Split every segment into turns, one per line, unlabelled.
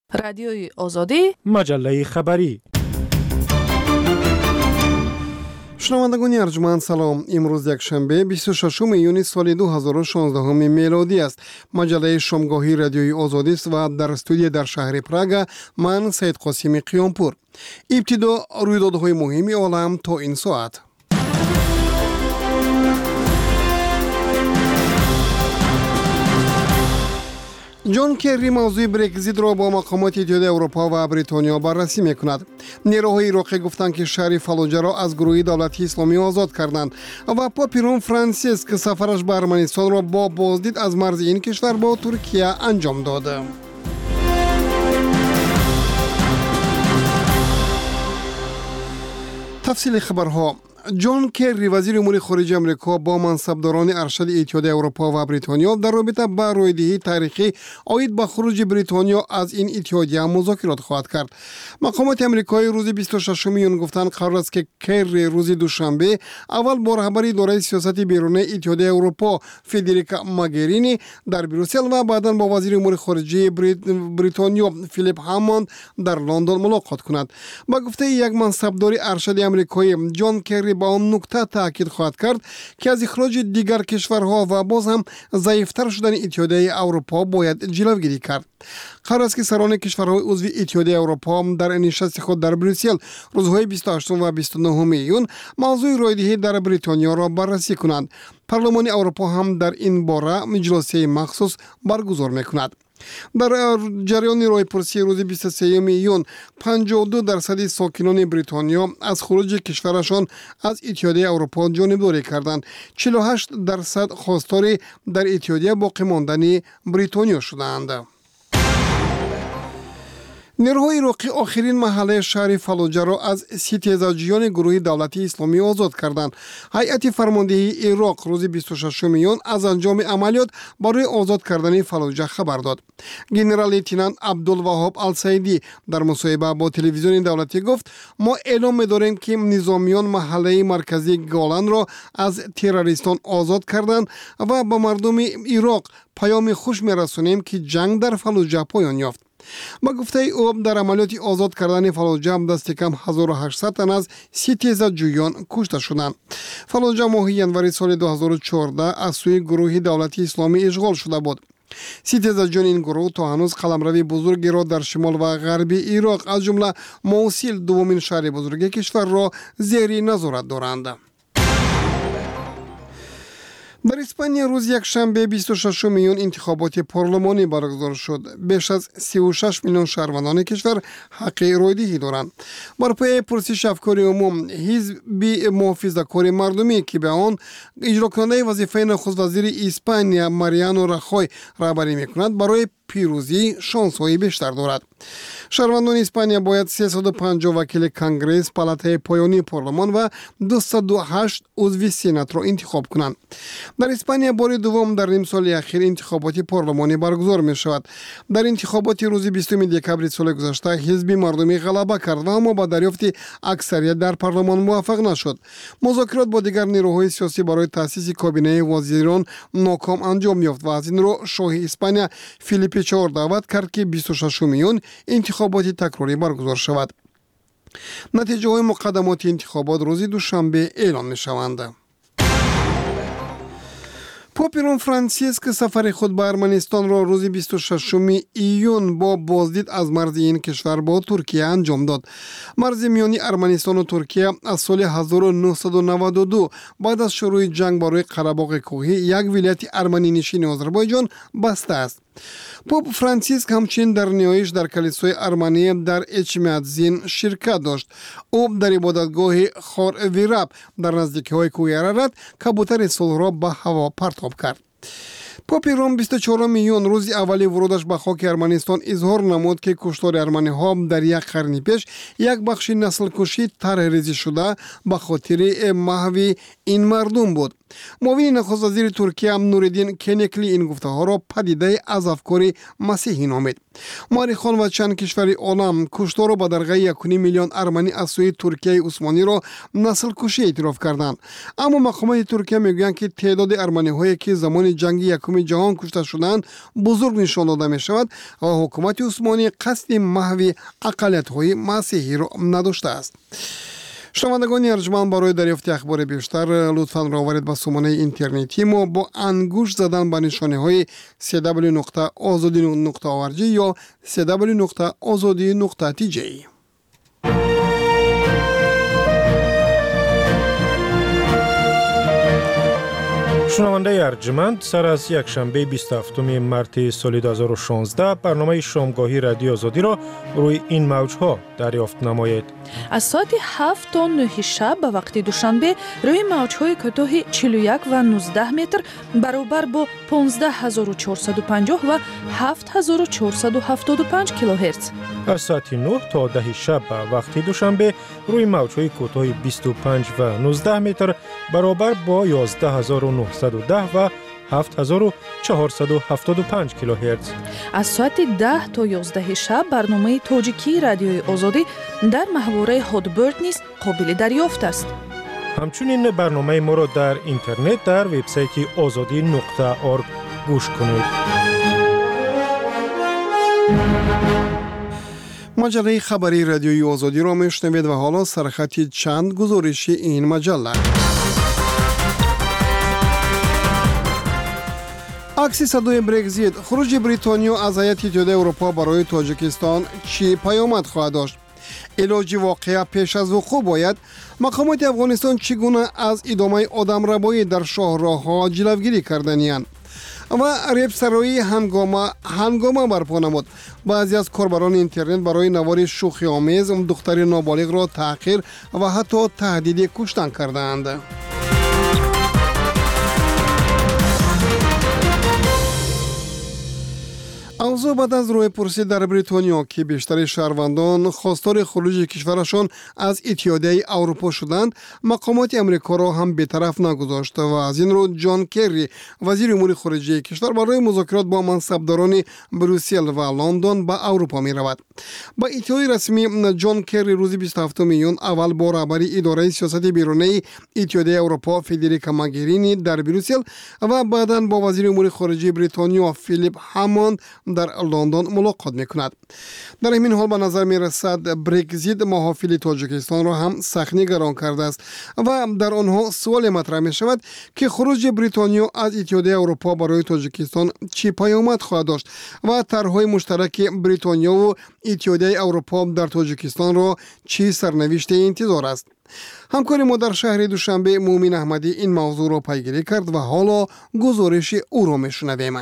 رادیوی آزادی،
مجله خبری.
شنوندگان ارجمند سلام. امروز یکشنبه 26 ایون سال 2016 میلادی است. مجله شامگاهی رادیوی آزادی است و در استودیو در شهر پراگ من سید قاسمی قیامپور. ابتدا رویدادهای مهم عالم تا این ساعت. جان کری موضوع برگزیت را با مقامات اتحادیه اروپا و بریتانیا بررسی میکند. نیروهای عراقی گفتند که شهر فالوجه را از گروه دولت اسلامی آزاد کردند و پاپ روم فرانسیسک سفرش به ارمنستان را با بازدید از مرز این کشور با ترکیه انجام داد. تفصیل خبرها. جان کری وزیر امور خارجه آمریکا با منصبداران ارشد اتحادیه اروپا و بریتانیا در رابطه با رویدادی تاریخی عاید به خروج بریتانیا از این اتحادیه مذاکرات خواهد کرد. مقامات آمریکایی روز 26 ایون گفتند قرار است که کری روز دوشنبه اول با رهبر اداره سیاست بیرونی اتحادیه اروپا فدریکا موگرینی در بروسل و بعدا با وزیر امور خارجه بریتانیا فیلیپ هاموند در لندن ملاقات کند. با گفته یک منصبدار ارشد آمریکایی، جان کری با آن نکته تاکید خواهد کرد که از اخراج دیگر کشورها و باز هم ضعیفتر شدن اتحادیه اروپا باید جلوگیری کرد. قرار است که سران کشورهای عضو اتحادیه اروپا در نشست خود در بروسل روزهای 28 و 29 ایون موضوع رویدادی در بریتانیا را بررسی کنند. پارلمان اروپا هم در این باره جلسه مخصوص برگزار میکند. در جریان رایپرسی روز 23 ایون 52% ساکنان بریتانیا از خروج کشورشان از اتحادیه اروپا جانبداری کردند. 48% خواستار در اتحادیه باقی ماندن بریتانیا شدند. نیروهای عراقی آخرین محله شهر فالوجه را از ستیزاجیان گروه دولت اسلامی آزاد کردند. هیئت فرماندهی عراق روز 26 ایون از انجام عملیات برای آزاد کردن فالوجه خبر داد. گنرال لیتنانت عبدالوهاب السعیدی در مصاحبه با تلویزیون دولتی گفت: ما اعلام می‌داریم که نظامیان محله مرکزی گالان را از تروریستان آزاد کردند و به مردم عراق پیام خوش می‌رسانیم که جنگ در فالوجه پایان یافت. با گفته او در عملیات آزاد کردن فالوجه دست کم 1800 تن از ستیزاجویان کشته شدند. فالوجه ماه ینوری سال 2014 از سوی گروه دولتی اسلامی اشغال شده بود. ستیزاجویان این گروه تا هنوز قلمرو بزرگی را در شمال و غرب عراق از جمله موصل دومین شهر بزرگ کشور را زیر نظارت دارند. در اسپانیا روز یکشنبه 26 ایون انتخابات پارلمانی برگزار شد. بیش از 36 میلیون شهروندان کشور حق رایدهی دارند. بر پایه پرسش افکار عموم، حزب محافظه‌کار مردمی که به آن اجرا کننده وظیفه نخست وزیر اسپانیا ماریانو راخوی رهبری میکند برای پیروزی شانس‌های بیشتر دارد. شهروندان اسپانیا باید 350 وکیل کنگره، پالاتای پایانی پارلمان و 208 عضو سنا را انتخاب کنند. در اسپانیا بار دوم در نیم سال اخیر انتخابات پارلمانی برگزار می شود. در انتخابات روز 20 دکمبر سال گذشته حزب مردمی غلبه کرد و اما با دریافت اکثریت در پارلمان موفق نشد. مذاکرات با دیگر نیروهای سیاسی برای تأسیس کابینه وزیران ناکام انجام یافت و از این رو شاه اسپانیا فیلیپ چهار دعوت کرد که 26 ایون انتخابات تکراری برگزار شود. نتیجه های مقدمات انتخابات روز دوشنبه اعلام می شوند. پاپ روم فرانسیسک سفر خود به ارمنستان را روز 26 ایون با بازدید از مرز این کشور با ترکیه انجام داد. مرز میانی ارمنستان و ترکیه از سال 1992 بعد از شروع جنگ برای قره‌باغ کوهی یک ولایت ارمنی نشین آذربایجان بسته است. پاپ فرانسیسک همچنین در نیایش در کلیسای ارمنی در اچمیادزین شرکت داشت. او در عبادتگاه خارویراب در نزدیکی کوه ارارات کبوتر صلح را به هوا پرتاب کرد. پاپ روم 24 ایون روز اولی ورودش به خاک ارمنستان اظهار نمود که کشتار ارمنی ها در یک قرن پیش یک بخش نسل کشی طرح ریزی شده به خاطر محو این مردم بود. معاون نخست وزیر ترکیه نوردین کنیکلی این گفته ها را پدیده از افکار مسیحی نامید. مورخان و چند کشور عالم کشتار و بدرقه 1.5 میلیون ارمنی از سوی ترکیه عثمانی را نسل کشی اعتراف کردند. اما مقامات ترکیه میگویند که تعداد ارمنی هایی که زمان جنگ یکم جهان کشته شدند بزرگ نشان داده می شود و حکومت عثمانی قصد محو اقلیت های مسیحی را نداشته است. شنوندگان ارجمند، برای دریافت اخبار بیشتر لطفاً راورید به سامانه اینترنتی ما با انگشت زدن به نشانه های www.azadi.org یا www.azadi.tj.
شنونده ارجمند، سر از یک شنبه 27 مارس سال 2016 برنامه شامگاهی رادیو آزادی را روی این موج‌ها دریافت نمایید.
از ساعت 7 تا 9 شب به وقت دوشنبه روی موج‌های کوتاه 41 و 19 متر برابر با 15450 و 7475 کیلوهرتز.
از ساعت 9 تا 10 شب به وقت دوشنبه روی موج‌های کوتاه 25 و 19 متر برابر با 11910 و 7475 کیلوهرتز.
از ساعت 10 تا 11 شب برنامه تاجیکی رادیوی آزادی در محوره هادبرد نیز قابل دریافت است.
همچنین برنامه ما را در اینترنت در وبسایت azadi.org گوش کنید.
مجله خبری رادیوی آزادی را میشنوید و حالا سرخط چند گزارشی این مجله. عکس صدای برگزیت، خروج بریتانیا از هیئت اتحادیه اروپا برای تاجیکستان چی پیامد خواهد داشت؟ علاج واقعه پیش از وقوع باید؟ مقامات افغانستان چگونه از ادامه آدمربایی در شاهراه‌ها جلوگیری کردنی‌اند؟ و ریبسرایی هنگامه برپا نمود. بعضی از کاربران اینترنت برای نوار شوخی آمیز دختر نابالغ را تحقیر و حتی تهدید کشتن کردند. اوضاع بعد از رویپرسی در بریتانیا که بیشتر شهروندان خواستار خروج کشورشان از اتحادیه اروپا شدند، مقامات امریکا را هم بی‌طرف نگذاشت و از این رو جان کری وزیر امور خارجه کشور برای مذاکرات با منصبداران بروسل و لندن به اروپا می رود. با اطلاع رسمی جان کری روز 27 میلیون اول با رهبری اداره سیاست بیرونی اتحادیه اروپا فدریکا موگرینی در بروسل و بعداً با وزیر امور خارجه بریتانیا فیلیپ هاموند در لندن ملاقات میکند. در این حال به نظر میرسد برگزیت محافل تاجیکستان را هم سخت نگران کرده است و در آنها سوال مطرح می شود که خروج بریتانیا از اتحادیه اروپا برای تاجیکستان چه پیامد خواهد داشت و طرحهای مشترک بریتانیا و اتحادیه اروپا در تاجیکستان را چه سرنوشت انتظار است. همکار ما در شهر دوشنبه مومن احمدی این موضوع را پیگیری کرد و حالا گزارش او را میشنویم.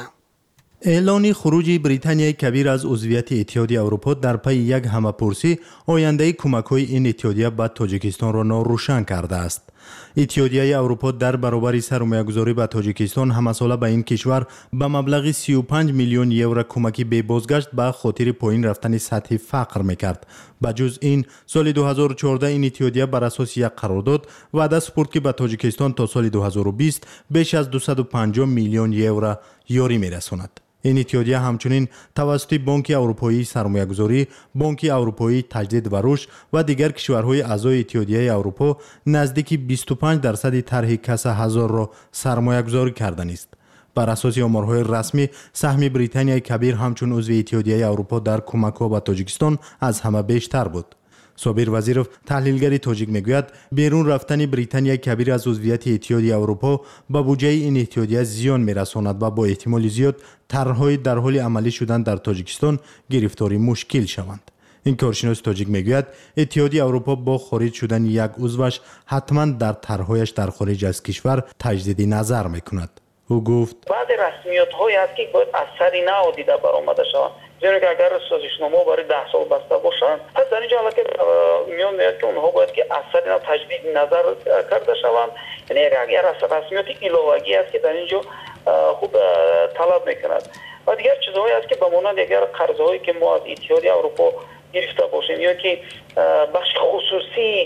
اعلان خروج بریتانیای کبیر از عضویت اتحادیه اروپا در پی یک همه‌پرسی آینده کمک‌های این اتحادیه به تاجیکستان را ناروشن کرده است. اتحادیه اروپا در برابر سرمایه‌گذاری به تاجیکستان همساله به این کشور به مبلغ 35 میلیون یورو کمکی به بازگشت به خاطر پایین رفتن سطح فقر می‌کرد. بجز این سال 2014 این اتحادیه بر اساس یک قرارداد وعده سپرد که به تاجیکستان تا سال 2020 بیش از 250 میلیون یورو یاری می‌رساند. این اتحادیه همچنین توسط بانک اروپایی سرمایه‌گذاری، بانک اروپایی تجدید و رشد و دیگر کشورهای اعضای اتحادیه اروپا نزدیک 25% طرح کسب هزار را سرمایه‌گذاری کردن است. بر اساس آمارهای رسمی، سهم بریتانیای کبیر همچون عضو اتحادیه اروپا در کمک‌ها به تاجیکستان از همه بیشتر بود. صابر وزیرов تحلیلگری تاجیک میگوید بیرون رفتن بریتانیای کبیر از عضویت اتحادیه اروپا به بودجه این اتحادیه زیان میرساند و با احتمال زیاد طرح‌های در حال عملی شدن در تاجیکستان گرفتاری مشکل شوند. این کارشناس تاجیک میگوید اتحادیه اروپا با خارج شدن یک عضوش حتما در طرح‌هایش در خارج از کشور تجدید نظر میکند. او گفت
بعد رسمیت‌هایی است که باید اثری نادیده برآمده شود. زیرا که اگر سازشنامه برای 10 سال بسته باشند، پس در اینجا حالا که میان میاد که اونها باید که اثری تجدید نظر کرده شوند. یعنی اگر رسمیت الهوایی است که در اینجا خوب طلب میکند. و دیگر چیزهایی است که به مانند دیگر قرضهایی که ما از اتحادیه اروپا گرفته باشیم یا که بخش خصوصی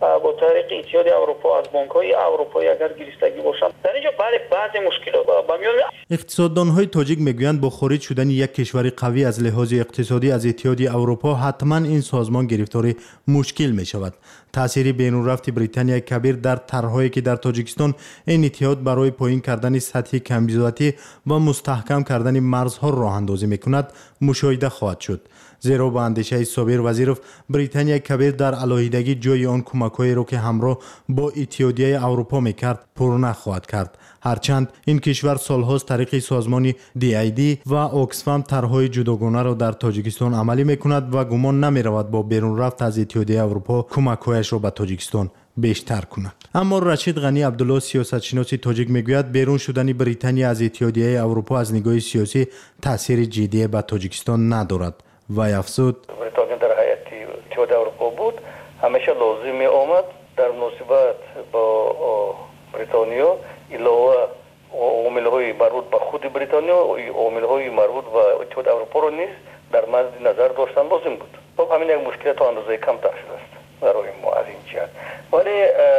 با طریق اتحادیه اروپا از بانک‌های اروپایی اگر گرفتگی باشند در اینجا بعضی مشکلات با میان
اقتصاددان‌های تاجیک میگویند با خارج شدن یک کشور قوی از لحاظ اقتصادی از اتحادیه اروپا حتما این سازمان گرفتار مشکل می‌شود. تأثیر بین‌الرفت بریتانیا کبیر در طرح‌هایی که در تاجیکستان این اتحاد برای پایین کردن سطح کمبودی و مستحکم کردن مرزها راه اندازی می‌کند مشاهده خواهد شد. زیرا با اندیشه صابر وزیرов بریتانیا کبیر در علاهیدگی جای آن کمک‌هایی را که همراه با اتحادیه اروپا می‌کرد پر نخواهد کرد. هرچند این کشور سال‌هاست طریق سازمان DID و اوکسفام طرح‌های جداگانه را در تاجیکستان عملی می‌کند و گمان نمی‌رود با بیرون رفت از اتحادیه اروپا کمک‌هایش را به تاجیکستان بیشتر کند. اما رشید غنی عبدالله سیاستشناس تاجیک میگوید بیرون شدن بریتانیا از اتحادیه اروپا از نگاه سیاسی تأثیر جدی به تاجیکستان ندارد. وی افزود
بریتانیا در هیئت اتحادیه اروپا بود، همیشه لازم می آمد در مناسبت با بریتانیا علاوه عامل‌های مربوط به خود بریتانیا و عامل‌های مربوط به اتحادیه اروپا را نیز در مد نظر داشتن لازم بود. خب همین یک مشکل تا اندازه کم تأثیر است برای ما از این جهت. ولی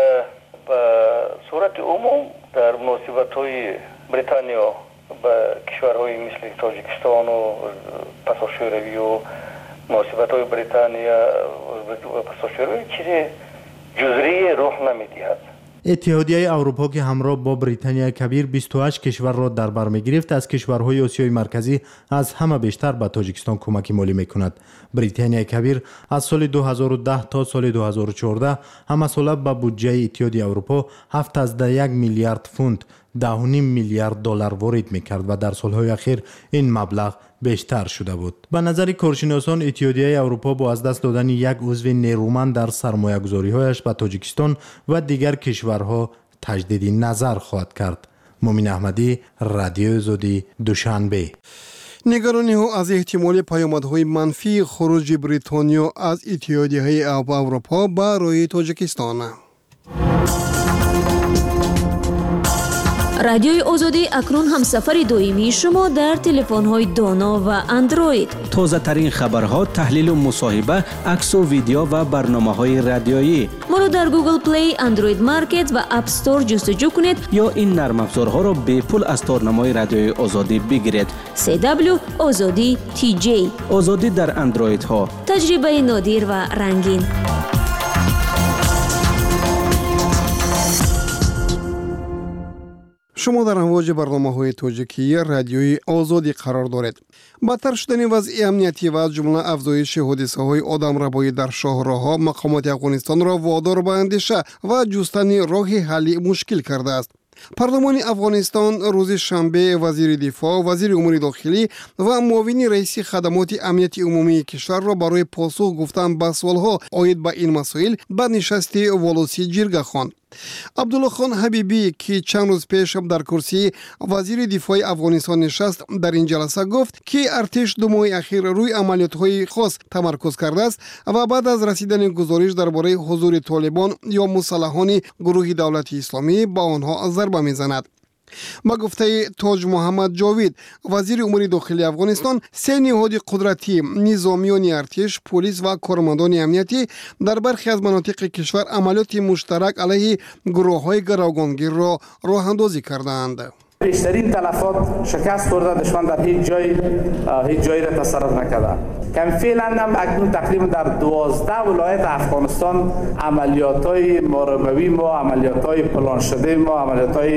به صورت عموم در مناسبت‌های بریتانیا به کشورهای مثل تاجیکستان و پاساژیروی و مناسبت‌های بریتانیا و پاساژیروی چیزی جزئی رخ نمی‌دهد.
اتحادیه اروپا که همراه با بریتانیا کبیر 28 کشور را در بر می‌گرفت از کشورهای آسیای مرکزی از همه بیشتر به تاجیکستان کمک مالی می‌کند. بریتانیا کبیر از سال 2010 تا سال 2014 همساله به بودجه اتحادیه اروپا 7.1 میلیارد پوند 10.5 میلیارد دلار وارد می‌کرد و در سال‌های اخیر این مبلغ بیشتر شده بود. به نظر کارشناسان اتحادیه اروپا با از دست دادن یک عضو نیرومند در سرمایه‌گذاری‌هایش به تاجیکستان و دیگر کشورها تجدید نظر خواهد کرد. مومن احمدی، رادیو آزادی، دوشنبه.
نگرانی ها از احتمال پیامدهای منفی خروج بریتانیا از اتحادیه اروپا برای تاجیکستان.
رادیوی آزادی اکنون هم سفر دائمی شما در تلفن‌های دانا و اندروید.
تازه ترین خبرها، تحلیل و مصاحبه، عکس و ویدیو و برنامه‌های رادیویی.
ما را در گوگل پلی، اندروید مارکت و اپ استور جستجو کنید
یا این نرم افزارها را به پول از تارنمای رادیوی آزادی بگیرید.
CW آزادی TJ.
آزادی در اندروید ها.
تجربه نادر و رنگین.
شما در امواج برنامه‌های تاجیکی رادیوی آزادی قرار دارید. بدتر شدن وضع امنیتی و از جمله افزایش حادثه‌های آدمربایی در شاهراه‌ها مقامات افغانستان را وادار به اندیشه و جستن راه حل مشکل کرده است. پارلمان افغانستان روز شنبه وزیر دفاع، وزیر امور داخلی و معاون رئیس خدمات امنیت عمومی کشور را برای پاسخ گفتن به سوالها عاید به این مسائل به نشست ولوسی جرگه خواند. عبدالله خان حبیبی که چند روز پیش در کرسی وزیر دفاع افغانستان نشست در این جلسه گفت که ارتش 2 ماه اخیر روی عملیات‌های خاص تمرکز کرده است و بعد از رسیدن گزارش درباره حضور طالبان یا مسلحان گروه دولت اسلامی با آنها ضربه می‌زند. با گفته تاج محمد جاوید وزیر امور داخلی افغانستان، 3 نهاد قدرتی نظامیان ارتش، پلیس و کارمندان امنیتی در برخی از مناطق کشور عملیات مشترک علیه گروه‌های گروگانگیر را راه اندازی کردند.
بیشترین تلفات شکست خورده دشمن در هیچ جایی را تصرف نکرده. که فعلا هم اکنون تقریبا در 12 ولایت افغانستان عملیات‌های مربوی ما، عملیات‌های پلان شده ما، عملیات‌های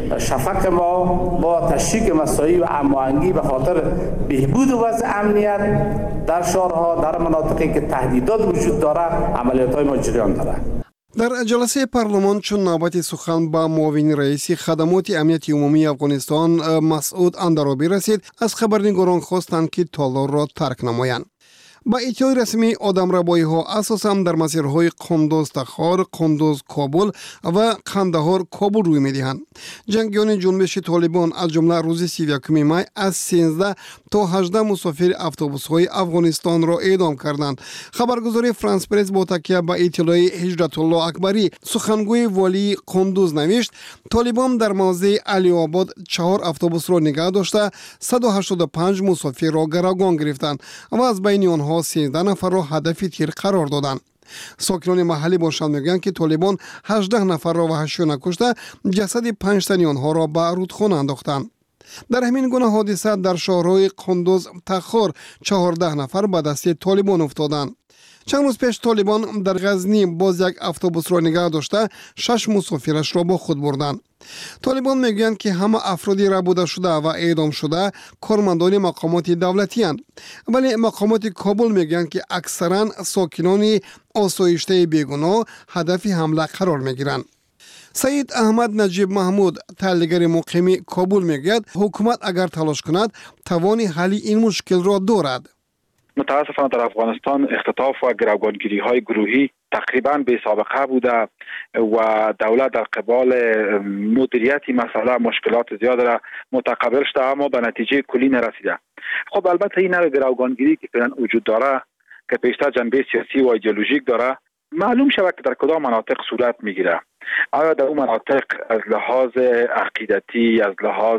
شفق ما با تشویق مساعی و هماهنگی به خاطر بهبود وضع امنیت در شهرها، در مناطقی که تهدیدات وجود داره، عملیات‌های ما جریان داره.
در جلسه پارلمان چون نوبت سخن با معاون رئیس خدمات امنیت عمومی افغانستان مسعود اندرابی رسید، از خبرنگاران خواستند که تالار را ترک نمایند. با ادعای رسمی آدمربایی ها اساساً در مسیرهای قندوز تخار، قندوز کابل و قندهار کابل روی می‌دهند. جنگیان جنبش طالبان از جمله روز 31 می از 13 تا 18 مسافر اتوبوس‌های افغانستان را اعدام کردند. خبرگزاری فرانس پرس با تکیه به اطلاع هجرت الله اکبری سخنگوی والی قندوز نوشت طالبان در موضع علی آباد 4 اتوبوس را نگاه داشته 185 مسافر را گروگان گرفتند و از بین آنها 13 نفر را هدف تیر قرار دادند. ساکنان محلی باشند میگویند که طالبان 18 نفر را وحشیانه کشته جسد 5 تن آنها را به رودخانه انداختند. در همین گونه حادثه در شهرهای قندوز تخار 14 نفر به دست طالبان افتادند. چند روز پیش طالبان در غزنی باز یک اتوبوس را نگاه داشته 6 مسافرش را با خود بردند. طالبان میگویند که همه افرادی ربوده شده و اعدام شده کارمندان مقامات دولتی اند، ولی مقامات کابل میگویند که اکثرا ساکنان آسایشته بیگناه هدف حمله قرار میگیرند. سید احمد نجیب محمود تحلیلگر مقیم کابل میگوید حکومت اگر تلاش کند توان حل این مشکل را دارد.
متاسفانه در افغانستان اختطاف و گروگانگیری های گروهی تقریبا بی سابقه بوده و دولت در قبال مدیریت مسئله مشکلات زیاد را متقبل شده اما به نتیجه کلی نرسیده. خب البته این نوع گروگانگیری که فعلا وجود داره که بیشتر جنبه سیاسی و ایدئولوژیک داره معلوم شود که در کدام مناطق صورت میگیره. آیا در اون مناطق از لحاظ عقیدتی، از لحاظ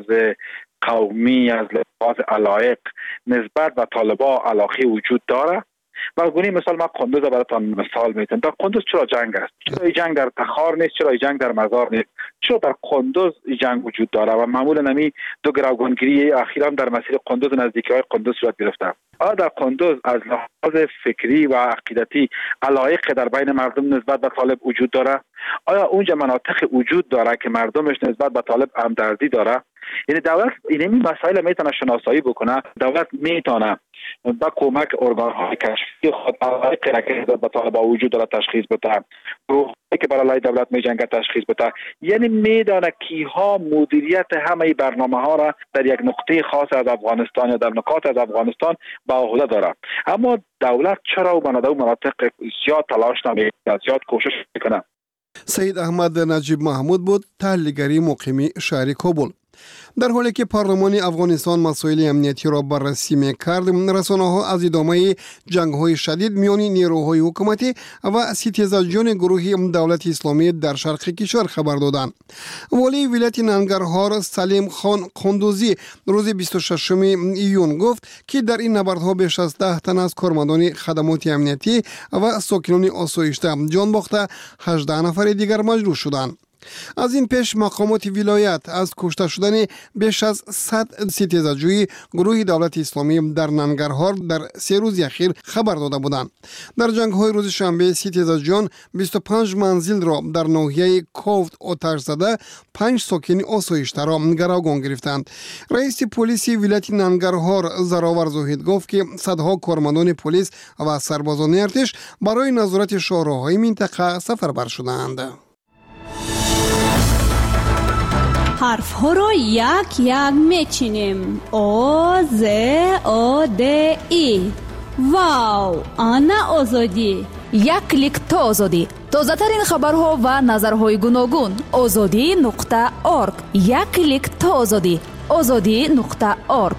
قومی، از لحاظ علایق نسبت به طالبان علاقه وجود داره؟ و گونه مثال ما قندوز براتون مثال میتونم. در قندوز چرا جنگ است؟ چرا این جنگ در تخار نیست؟ چرا این جنگ در مزار نیست؟ چرا در قندوز این جنگ وجود داره و معمولا نمی دو گروگانگیری اخیرا در مسیر قندوز نزدیکی های قندوز صورت گرفته؟ آیا در قندوز از لحاظ فکری و عقیدتی علایق در بین مردم نسبت به طالب وجود داره؟ آیا اونجا مناطق وجود داره که مردمش نسبت به طالب همدردی داره؟ یعنی دولت این مسائل میتونه شناسایی بکنه. دولت میتونه با کمک ارگان‌های کشفی خود علایق که به طالبان وجود داره تشخیص بده، گروه‌هایی که برای دولت میجنگه تشخیص بده. یعنی میدانه کیها مدیریت همه برنامه‌ها را در یک نقطه خاص از افغانستان یا در نقاط از افغانستان به عهده داره. اما دولت چرا و در مناطق زیاد تلاش نمیکنه، زیاد کوشش میکنه؟
سید احمد نجیب محمود بود، تحلیلگری مقیم شهر کابل. در حالی که پارلمان افغانستان مسائل امنیتی را بررسی می‌کرد، رسانه‌ها از ادامه جنگ‌های شدید میان نیروهای حکومتی و ستیزجویان گروه دولت اسلامی در شرق کشور خبر دادند. والی ولایت ننگرهار سلیم خان قندوزی روز 26 ایون گفت که در این نبردها بیش از 10 تن از کارمندان خدمات امنیتی و ساکنان آسایشته جان باخته، 18 نفر دیگر مجروح شدند. از این پیش مقامات ولایت از کشته شدن بیش از 100 ستیزجوی گروه دولت اسلامی در ننگرهار در 3 روز اخیر خبر داده بودند. در جنگ‌های روز شنبه ستیزجویان 25 منزل را در ناحیه کوفت آتش زده، 5 ساکن آسایشته را گروگان گرفتند. رئیس پلیس ولایت ننگرهار زراور زاهد گفت که صدها کارمندان پلیس و سربازان ارتش برای نظارت شهرهای منطقه سفربر شدند.
حرف ها را یک یک میچینیم. آ ز آ د ای. واو، آنا آزادی.
یک کلیک تا آزادی. تازه ترین خبرها و نظرهای گوناگون. azadi.org. یک کلیک تا آزادی. azadi.org.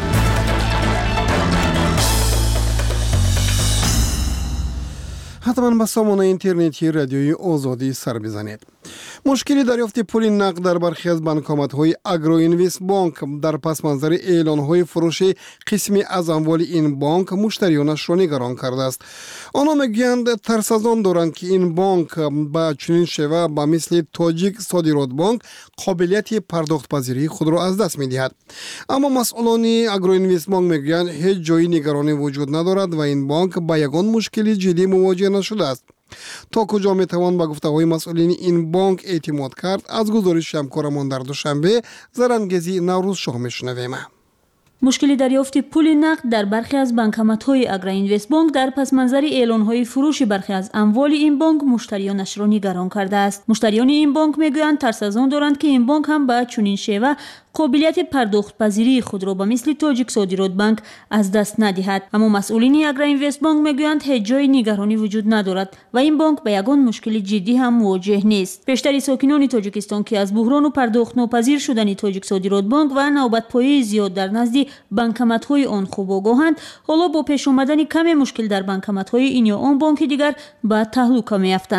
حتما به سامانه اینترنتی رادیوی آزادی سر بزنید. مشکلی دریافت پول نقد در برخی از بانکامت‌های اگرو اینویست بانک در پس منظر اعلان‌های فروش قسمی از اموال این بانک مشتریانش را نگران کرده است. آنها میگویند ترس از آن دارند که این بانک به چنین شیوه به مثل تاجیک صادرات بانک قابلیت پرداخت پذیری خود را از دست می‌دهد. اما مسئولان اگرو اینویست بانک میگویند هیچ جای نگرانی وجود ندارد و این بانک با یگان مشکلی جدی مواجه نشده است. تا کجا میتوان به گفته‌های مسئولین این بانک اعتماد کرد؟ از گزارش همکارمان در دوشنبه زرنگزی نوروز شاه میشنویم.
مشکلی دریافت پول نقد در برخی از بانکامت‌های اگرو اینویست بانک در پس منظر اعلان‌های فروش برخی از اموال این بانک مشتریانش را نگران کرده است. مشتریان این بانک میگویند ترس از آن دارند که این بانک هم به چنین شیوه قابلیت پرداخت پذیری خود را به مثل تاجیک صادرات بانک از دست ندهد. اما مسئولین اگرو اینویست بانک میگویند هیچ جای نگرانی وجود ندارد و این بانک به یگان مشکل جدی هم مواجه نیست. بیشتر ساکنان تاجیکستان که از بحران و پرداخت ناپذیر شدن تاجیک صادرات بانک و نوبت پایی زیاد در نزد بانکامت‌های آن خوب آگاهند، حالا با پیش آمدن کم مشکل در بانکامت‌های این یا آن بانک دیگر به تهلکه می‌افتند.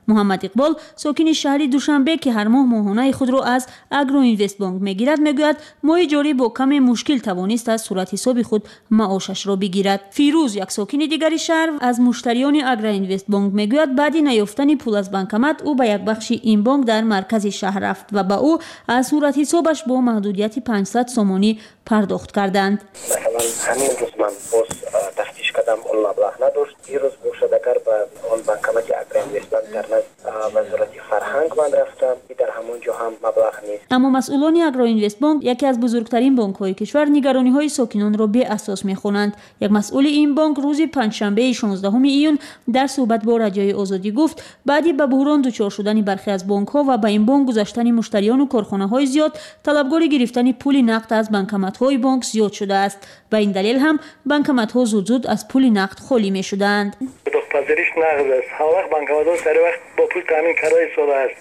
محمد اقبال ساکن شهر دوشنبه که هر ماه ماهانه خود را از اگرو اینوست بانک میگیرد میگوید ماه جاری با کم مشکل توانست از صورت حساب خود معاشش را بگیرد. فیروز یک ساکن دیگری شهر از مشتریان اگرو اینوست بانک میگوید بعد نیافتن پول از بانکمت او به یک بخش این بانک در مرکز شهر رفت و به او از صورت حسابش با محدودیت 500 سومانی پرداخت کردند.
مثلا همین روز من باز تفتیش کردم اون مبلغ نداشت. دیروز گوشتگر به اون بانکمت اگرو اینوست بانک در وزارت فرهنگ من رفتم، در همون جا هم مبلغ نیست.
اما مسئولان اگرو اینوست بانک یکی از بزرگترین بانک‌های کشور نگرانی‌های ساکنان را به اساس می‌خوانند. یک مسئول این بانک روز پنجشنبه 16 ایون در صحبت با رادیوی آزادی گفت بعدی به بحران دچار شدن برخی از بانک‌ها و به این بانک گذاشتن مشتریان و کارخانه‌های زیاد طلبکار گرفتن پول نقد از بانکمت‌های بانک زیاد شده است. به این دلیل هم بانکمت‌ها زود از پول نقد خالی می‌شدند.
پذیرش نقد است. هر وقت بانکمت‌ها سر وقت با پول تامین کرده ایستاده است.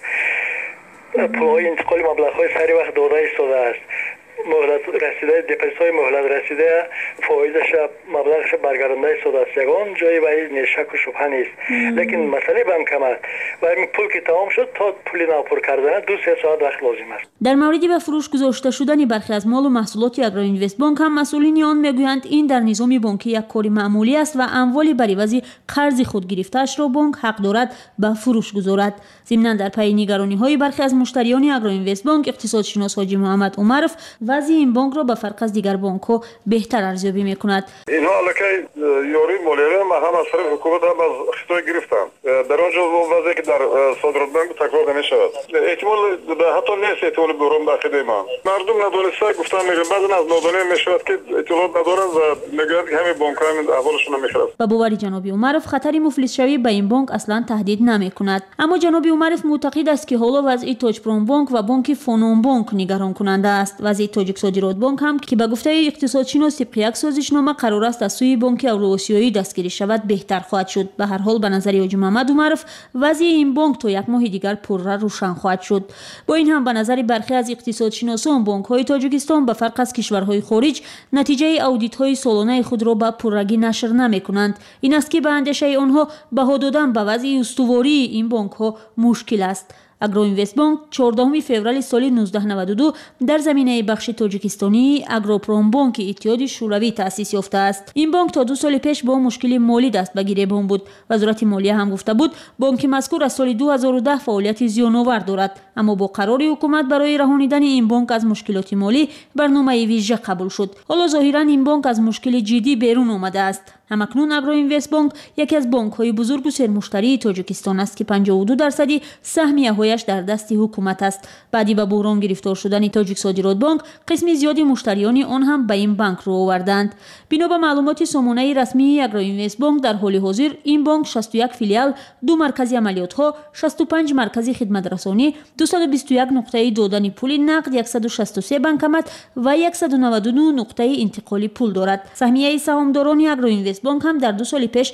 پول‌های انتقال مبلغ‌های سر وقت داده ایستاده است. مهلت رسیده دپوزیت‌های مهلت رسیده فایزش مبلغش برگردانده ایستاده است. یگان جایی برای شک و شبهه نیست. لیکن مسئله بانکمت و این پول که تمام شد تا پول ناپور کردن 2-3 ساعت وقت لازم است.
در مورد به فروش گذاشته شدن برخی از مال و محصولات اگرو اینوست بانک هم مسئولین آن میگویند این در نظام بانکی یک کار معمولی است و اموال بر عوض قرض خود گرفته‌اش را بانک حق دارد به فروش گذارد. ضمناً در پی نگرانی‌های برخی از مشتریان اگرو اینوست بانک اقتصادشناس حاجی محمد عمرف وضع این بانک را به فرق از دیگر بانک‌ها بهتر ارزیابی می‌کند.
اینها الکی یاری مالیه ما هم از طرف حکومت هم از خطای گرفتن. در آنجا وضعی که در صادرات بانک تکرار نمی‌شود. احتمال حتی نیست احتمال بحران داخلی ما. مردم ندانسته گفتن میگن بعضی از نادانی میشود که اطلاعات ندارن و میگن که همین بانک‌ها هم احوالشون نمی‌خرد.
با باور جناب عمرف خطر مفلس شوی به این بانک اصلا تهدید نمی‌کند. اما جناب عمرف معتقد است که حالا وضع تاجپروم بانک و بانک فونوم بانک نگران کننده است. وضع تاجیک صادرات بانک هم که به گفته اقتصادشناس طبق یک سازشنامه قرار است از سوی بانک اوراسیایی دستگیری شود بهتر خواهد شد. به هر حال به نظر حاجی محمد عمرف وضع این بانک تا یک ماه دیگر پرره روشن خواهد شد. با این هم به نظر برخی از اقتصادشناسان بانک‌های تاجیکستان به فرق از کشورهای خارج نتیجه آدیت‌های سالانه خود را به پررگی نشر نمی‌کنند. این است که به اندیشه آنها بها دادن به وضع استواری این بانک‌ها مشکل است. اگرو اینوست بانک 14 فوریه سال 1992 در زمینه بخش تاجیکستانی اگروپروم بانک اتحاد شوروی تأسیس یافته است. این بانک تا 2 سال پیش با مشکل مالی دست به گریبان بود. وزارت مالیه هم گفته بود بانک مذکور از سال 2010 فعالیت زیان‌آور دارد، اما با قرار حکومت برای رهانیدن این بانک از مشکلات مالی برنامه ویژه قبول شد. حالا ظاهرا این بانک از مشکل جدی بیرون آمده است. همکنون اگرو اینوست بانک یکی از بانک‌های بزرگ و سرمشتری تاجیکستان است که 52% سهمیه‌هایش در دست حکومت است. بعدی به بحران گرفتار شدن تاجیک صادرات بانک قسم زیادی مشتریان آن هم به این بانک رو آوردند. بنا به معلومات سامانه رسمی اگرو اینوست بانک در حال حاضر این بانک 61 فیلیال، 2 مرکز عملیات‌ها، 65 مرکز خدمت رسانی، 221 نقطه دادن پول نقد، 163 بانکمت و 199 نقطه انتقال پول دارد. سهمیه سهامداران اگرو اینوست بانک هم در 2 سال پیش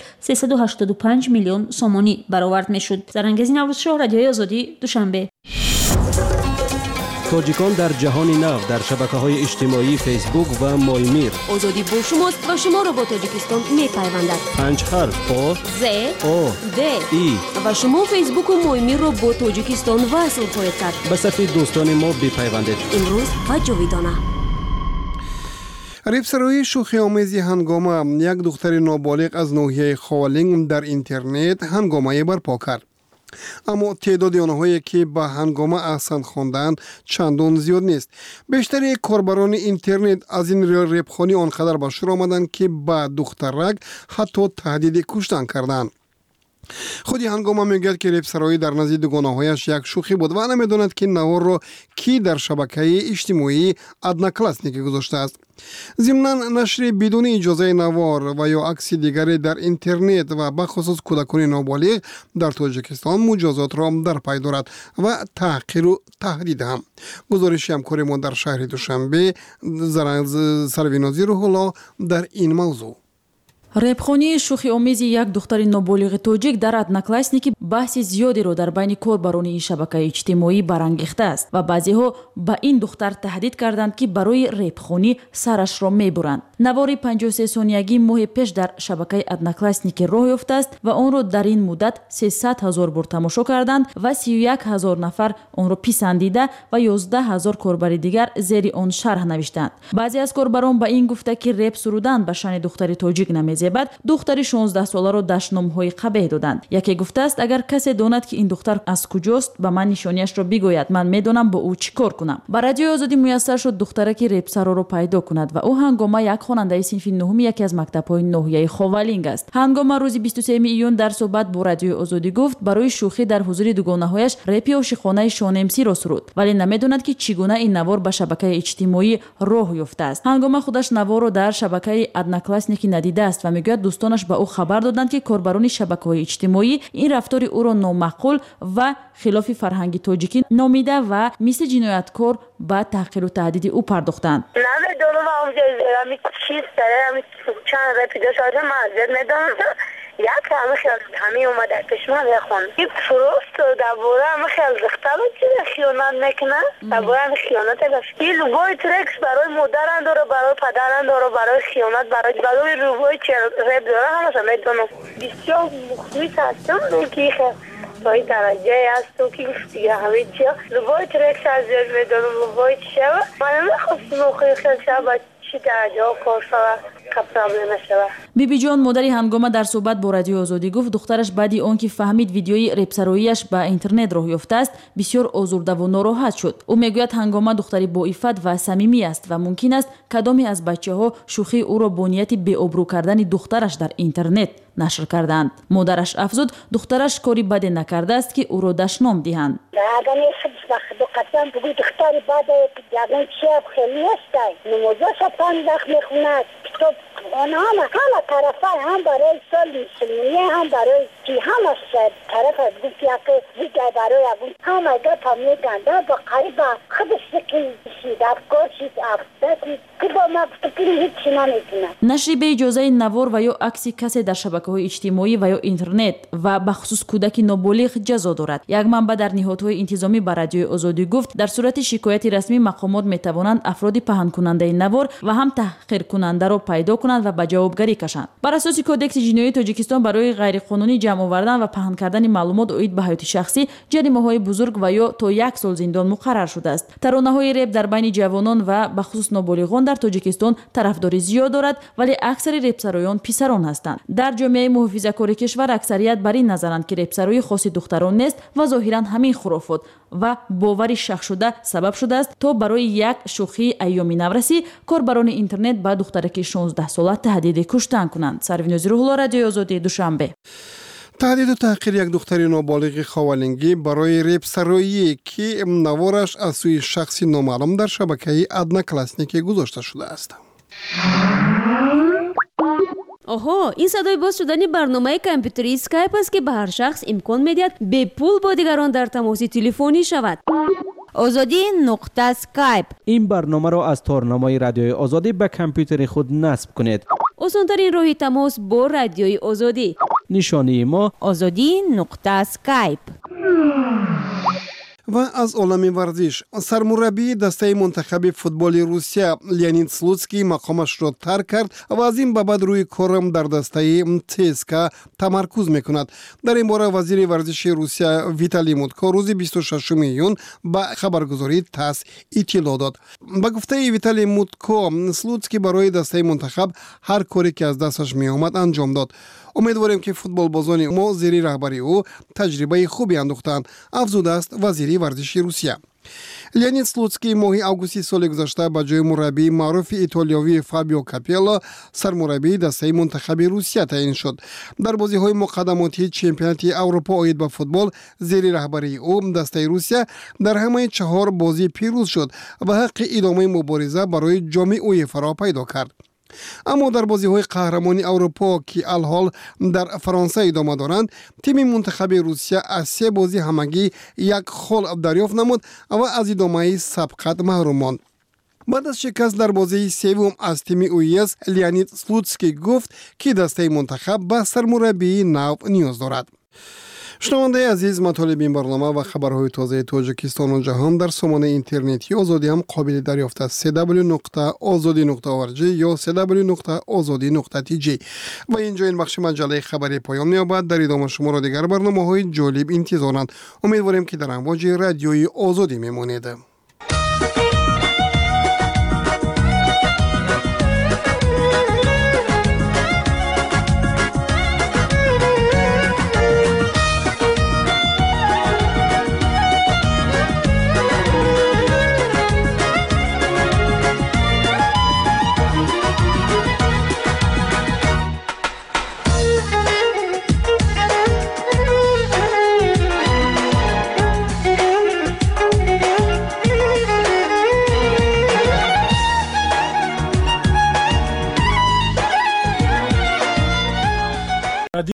385 میلیون سومانی برآورد میشد. زرنگزی نوروزشاه، رادیوی آزادی، دوشنبه.
تاجیکان در جهان نو در شبکه‌های اجتماعی فیسبوک و مایمیر.
آزادی با شماست و شما را با تاجیکستان می‌پیوندد.
5 حرف آ
ز
او
د
ای
و شما فیسبوک و مایمیر را با تاجیکستان وصل خواهید کرد.
به صفحه دوستان ما بپیوندید.
امروز و جاویدانه.
ریپسرای شوخی آمیزی هنگامه یک دختر نابالغ از ناحیه خوالینگ در اینترنت هنگامه برپا کرد. اما تعداد آنهایی که به هنگامه احسن خواندند چندان زیاد نیست. بیشتر کاربران اینترنت از این ریپخانی آنقدر به شور آمدند که به دخترک حتی تهدید کشتن کردند. خودی هنگامه میگوید که ریپسرایی در نزد دوگانه‌هایش یک شوخی بود و نمیداند که نوار را کی در شبکه اجتماعی ادنا کلاسنیک گذاشته است. ضمناً نشر بدون اجازه نوار و یا عکس دیگری در اینترنت و بخصوص کودکان نابالغ در تاجیکستان مجازات را در پی دارد و تحقیر و تهدید هم. گزارش همکار ما در شهر دوشنبه سروی نظیر روح الله در این موضوع.
репхонии шӯхиомези як духтари ноболиғи тоҷик дар одноклассники баҳси зиёдеро дар байни корбарони ин шабакаи иҷтимоӣ барангехтааст ва баъзеҳо ба ин духтар таҳдид карданд ки барои репхонӣ сарашро мебуранд. навори 53-сониягӣ моҳи пеш дар шабакаи одноклассники роҳ ёфтааст ва онро дар ин муддат 300 000 бор тамошо карданд ва 31 000 нафар онро писандида ва 11 000 корбари дигар зери он шарҳ навиштанд. баъзе аз корбарон ба ин гуфта ки реп сурудан ба шаъни духтари тоҷик намезебад, духтари 16-соларо дашномҳои қабеҳ доданд. яке гуфтааст, агар касе донад ки ин духтар аз куҷост, ба ман нишониашро бигӯяд, ман медонам бо ӯ чӣ кор кунам. ба радиои озодӣ муяссар шуд духтараки репсароро пайдо кунад ва ӯ ҳангома як хонандаи синфи нуҳуми яке аз мактабҳои ноҳияи Ховалинг аст. ҳангома рӯзи 23 июн дар суҳбат бо радиои озодӣ гуфт, барои шӯхӣ дар ҳузури дугонаҳояш репи ошиқонаи шонемсиро суруд, вале намедонад ки чӣ гуна ин навор ба шабакаи иҷтимоӣ роҳ ёфтааст. ҳангома худаш наворро дар шабакаи одноклассники надидааст ва мегӯяд дӯстонаш ба ӯ хабар доданд ки корбарони шабакаҳои иҷтимоӣ ин рафтори ӯро номаъқул ва хилофи фарҳанги тоҷикӣ номида ва мисли ҷинояткор ба таҳқиру таҳдиди ӯ пардохтанд.
یک همه خیال همه اومده کشمن بخون این فروست درباره همه خیال زخته بود چه خیانت میکنه درباره همه خیانت این روبای ترکس برای مادران داره برای پدران داره برای خیانت برای روبای چه رب داره همه میدونم بسیار مخصوص هستم که تا این درجه هست و که دیگه همه چی روبای ترکس از زیاد میدونم روبای چه من نمیخواستم موقعی خیال شب چی درجه ها کار شود
бибиҷон модари ҳангома дар суҳбат бо радиои озодӣ гуфт духтараш баъди он ки фаҳмид видеои репсароияш ба интернет роҳ ёфтааст бисёр озурдаву нороҳат шуд. ӯ мегӯяд ҳангома духтари боифат ва самимӣ аст ва мумкин аст кадоме аз бачаҳо шӯхии ӯро бо нияти беобрӯ кардани духтараш дар интернет нашр карданд. модараш афзуд духтараш кори баде накардааст ки ӯро дашном диҳанд.
آنها همه طرفان هم برای سال مسلمانی هم برای کی هم از طرف از گفت یا که دیگه برای اون هم اگر پامی گنده با قریب خودش که شید افکار شید افکار که با ما فکری هیچی نمیتونه.
نشری به اجازه نوار و یا عکسی کسی در شبکه‌های اجتماعی و یا اینترنت و به خصوص کودک نابالغ جزا دارد. یک منبع در نهادهای انتظامی بر رادیوی آزادی گفت در صورت شکایت رسمی مقامات میتوانند افراد پهن کننده نوار و هم تحقیر کننده را پیدا کنند و به جوابگری کشند. بر اساس کودکس جنایی تاجیکستان برای غیرقانونی جمع آوردن و پهن کردن معلومات اوید به حیات شخصی جریمه‌های بزرگ و یا تا 1 سال زندان مقرر شده است. ترانه‌های رپ در بین جوانان و به خصوص نابالغان در تاجیکستان طرفداری زیاد دارد ولی اکثر رپسرایان پسران هستند. در جامعه محافظه‌کار کشور اکثریت بر این نظرند که رپسرای خاص دختران نیست و ظاهراً همین خرافات و باوری شخص شده سبب شده است تا برای یک شوخی ایامی نورسی کاربران اینترنت با دخترک 16 ساله تهدید کشتن کنند. سروینوزی روح‌الله رادیوی آزادی دوشنبه.
تهدید و تحقیر یک دختر نابالغ خوالنگی برای رپسرایی که نوارش از سوی شخصی نامعلوم در شبکه ادناکلاسنیکی گذاشته شده است.
آها، این صدای باز شدن برنامه کامپیوتری اسکایپ است که به هر شخص امکان می‌دهد به پول با دیگران در تماس تلفنی شود. آزادی نقطه اسکایپ.
این برنامه را از تارنمای رادیوی آزادی به کامپیوتر خود نصب کنید.
آسان‌ترین راه تماس با رادیوی آزادی.
نشانی ما
آزادی نقطه اسکایپ.
و از عالم ورزش سرمربی دسته منتخب فوتبال روسیه لیانید سلوتسکی مقامش را ترک کرد و از این بعد روی کارم در دسته تسکا تمرکز میکند. در این باره وزیر ورزش روسیه ویتالی مودکو روز 26 میلیون با خبرگزاری تاس اطلاع داد. با گفته ویتالی مودکو سلوتسکی برای دسته منتخب هر کاری که از دستش می آمد انجام داد. امیدواریم که فوتبال بازان ما زیر رهبری او تجربه خوبی انداختند، افزوده است وزیر ورزش روسیه. لیانید سلوتسکی ماه آگوست سال گذشته به جای مربی معروف ایتالیایی فابیو کاپیلا سرمربی دسته منتخب روسیه تعیین شد. در بازی‌های مقدماتی چمپیونات اروپا آید به فوتبال زیر رهبری او دسته روسیه در همه 4 بازی پیروز شد و حق ادامه مبارزه برای جام اویفا را پیدا کرد. اما در بازی‌های قهرمانی اروپا که الحال در فرانسه ادامه دارند، تیم منتخب روسیه از 3 بازی همگی 1 گل دریافت نمود و از ادامه سبقت محروم ماند. بعد از شکست در بازی سوم از تیم اویس، لیانید سلوتسکی گفت که دسته منتخب به سرمربی نو نیاز دارد. شنونده عزیز، مطالب این برنامه و خبرهای تازه تاجیکستان و جهان در سامانه اینترنتی آزادی هم قابل دریافت است. www.azadi.org یا www.azadi.tg. و اینجا این بخش مجله خبری پایان می‌یابد. در ادامه شما را دیگر برنامه‌های جالب انتظارند. امیدواریم که در امواج رادیوی آزادی میمانید.